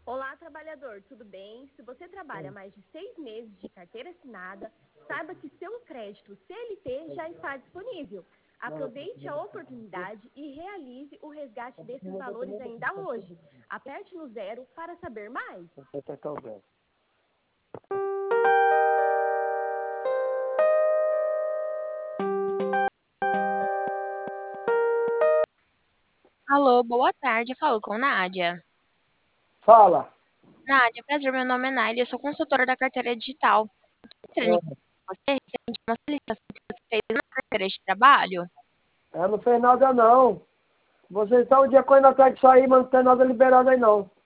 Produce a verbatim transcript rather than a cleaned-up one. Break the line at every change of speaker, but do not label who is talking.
Olá, trabalhador, tudo bem? Se você trabalha mais de seis meses de carteira assinada, saiba que seu crédito C L T já está disponível. Aproveite a oportunidade e realize o resgate desses valores ainda hoje. Aperte no zero para saber mais.
Alô, boa tarde. Eu falo com Nádia.
Fala.
Nádia, prazer, meu nome é Nádia, eu sou consultora da carteira digital. Estou entrando em contato com você referente a uma solicitação que você fez na carteira de trabalho.
É, não fez nada não. Vocês estão um dia correndo atrás disso aí, mas não tem nada liberado aí não.